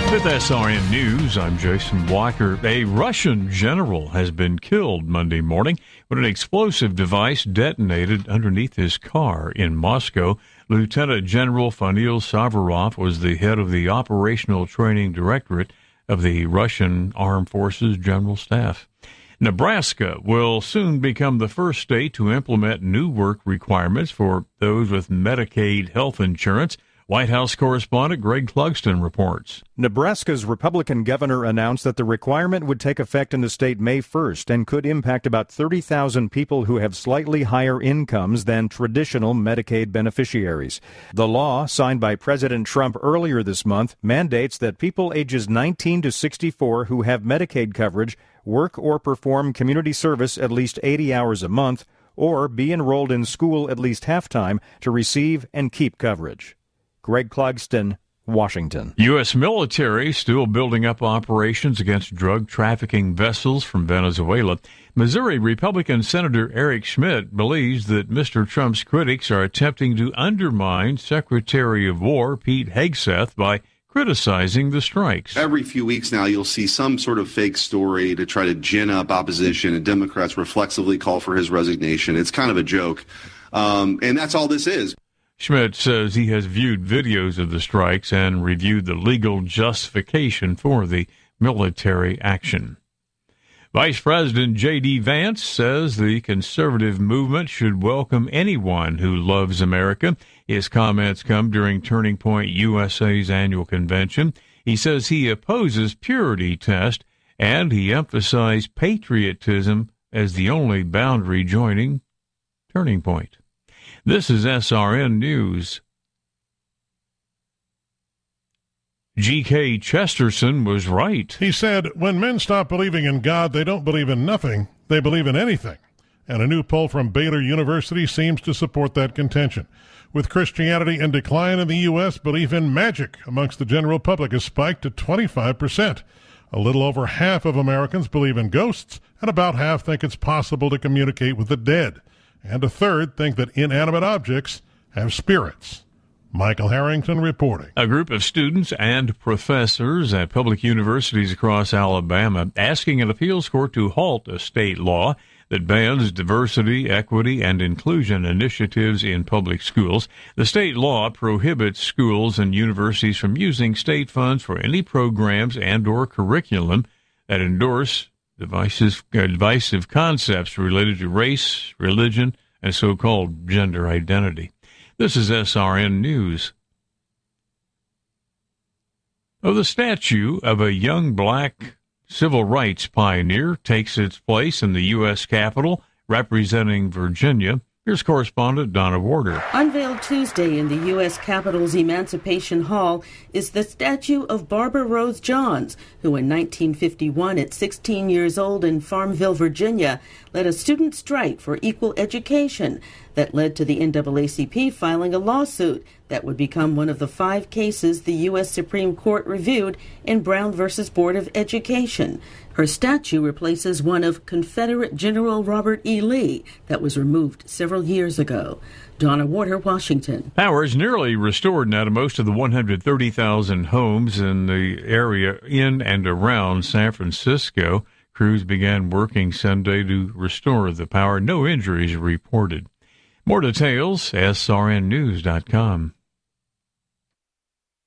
With SRN News, I'm Jason Walker. A Russian general has been killed Monday morning when an explosive device detonated underneath his car in Moscow. Lieutenant General Fanil Savarov was the head of the Operational Training Directorate of the Russian Armed Forces General Staff. Nebraska will soon become the first state to implement new work requirements for those with Medicaid health insurance. White House correspondent Greg Clugston reports. Nebraska's Republican governor announced that the requirement would take effect in the state May 1st and could impact about 30,000 people who have slightly higher incomes than traditional Medicaid beneficiaries. The law, signed by President Trump earlier this month, mandates that people ages 19 to 64 who have Medicaid coverage work or perform community service at least 80 hours a month or be enrolled in school at least half-time to receive and keep coverage. Greg Clugston, Washington. U.S. military still building up operations against drug trafficking vessels from Venezuela. Missouri Republican Senator Eric Schmidt believes that Mr. Trump's critics are attempting to undermine Secretary of War Pete Hegseth by criticizing the strikes. Every few weeks now, you'll see some sort of fake story to try to gin up opposition, and Democrats reflexively call for his resignation. It's kind of a joke, and that's all this is. Schmidt says he has viewed videos of the strikes and reviewed the legal justification for the military action. Vice President J.D. Vance says the conservative movement should welcome anyone who loves America. His comments come during Turning Point USA's annual convention. He says he opposes purity test, and he emphasized patriotism as the only boundary joining Turning Point. This is SRN News. G.K. Chesterton was right. He said, when men stop believing in God, they don't believe in nothing, they believe in anything. And a new poll from Baylor University seems to support that contention. With Christianity in decline in the U.S., belief in magic amongst the general public has spiked to 25%. A little over half of Americans believe in ghosts, and about half think it's possible to communicate with the dead. And a third think that inanimate objects have spirits. Michael Harrington reporting. A group of students and professors at public universities across Alabama asking an appeals court to halt a state law that bans diversity, equity, and inclusion initiatives in public schools. The state law prohibits schools and universities from using state funds for any programs and or curriculum that endorse divisive concepts related to race, religion, and so-called gender identity. This is SRN News. The statue of a young black civil rights pioneer takes its place in the U.S. Capitol, representing Virginia. Here's correspondent Donna Warder. Unveiled Tuesday in the U.S. Capitol's Emancipation Hall is the statue of Barbara Rose Johns, who in 1951, at 16 years old in Farmville, Virginia, led a student strike for equal education that led to the NAACP filing a lawsuit that would become one of the 5 cases the U.S. Supreme Court reviewed in Brown v. Board of Education. Her statue replaces one of Confederate General Robert E. Lee that was removed several years ago. Donna Warder, Washington. Power is nearly restored now to most of the 130,000 homes in the area in and around San Francisco. Crews began working Sunday to restore the power. No injuries reported. More details, srnnews.com.